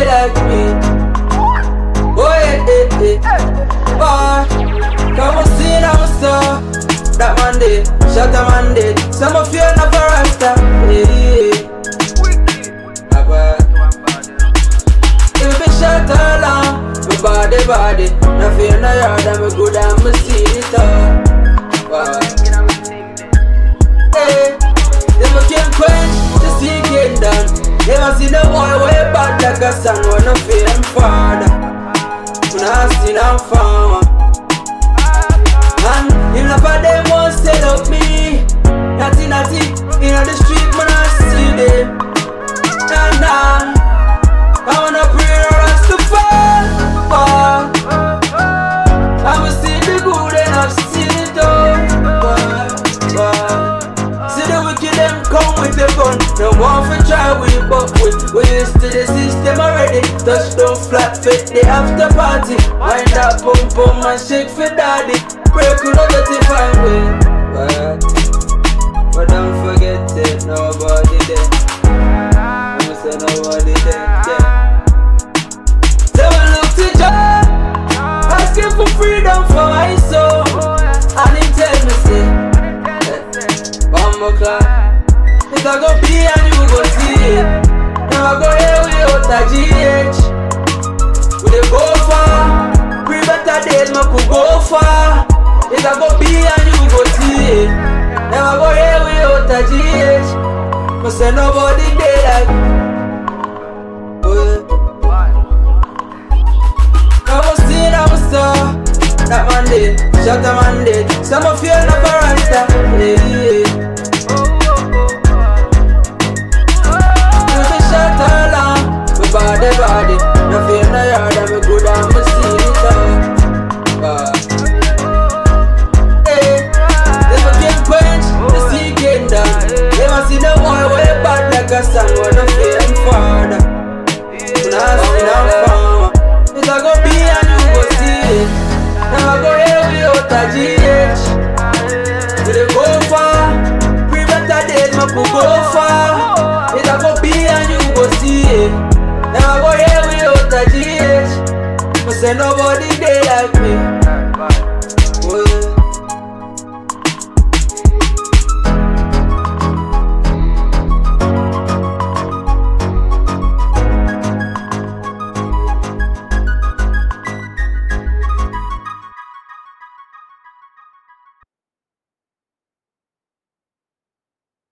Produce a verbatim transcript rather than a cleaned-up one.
day like me. Oh yeah, eh, eh. Oh, come on, see that was so. That man dead, shot a man dead. Some of you are not for Rasta. Yeah, if we shot all on, my body, body. Now feel no yard and me good and me see it all. Wow. Hey, they me can't quench the sea getting done. Never see the boy way bad like a son. Wanna feel him father. When I see them farmer. And him not for them won't sell up me. Natty natty, in the street man I see them. Nah nah, I wanna pray us to fall, fall. I'ma see the good and I've seen it all. Wow, wow. See the wicked them come with the gun. No one for try we but we we used to the system already. Touchdown flat fit the after party. Wind that pum pum and shake for daddy. Break with a dirty fine way. But, but don't forget it, nobody there. I'ma say nobody there, yeah. So we look to Jah, asking for freedom for my soul. And he tell me say, eh, one more clock. It's a go be and you go see it. Now I go here without a G H. We dey go far, pre better days me could go far. It's a go be and you go see it. Never go here without a G H. But say nobody dey like oh, yeah. I was see that was so. That man dead, shot a man dead. Some of you are not for Rasta. Yeah, yeah. You be shot all on, my body, body. No feel no yard and me good and me see it all. Wow. See the boy way bad like a son. Wanna feel him father. When I see them farmer. It's a go be and you go see it. Now I go here without a G H. We dey go far. Pre better days me could go far. It's a go be and you go see it. Now I go here without a G H. But say nobody dey like me.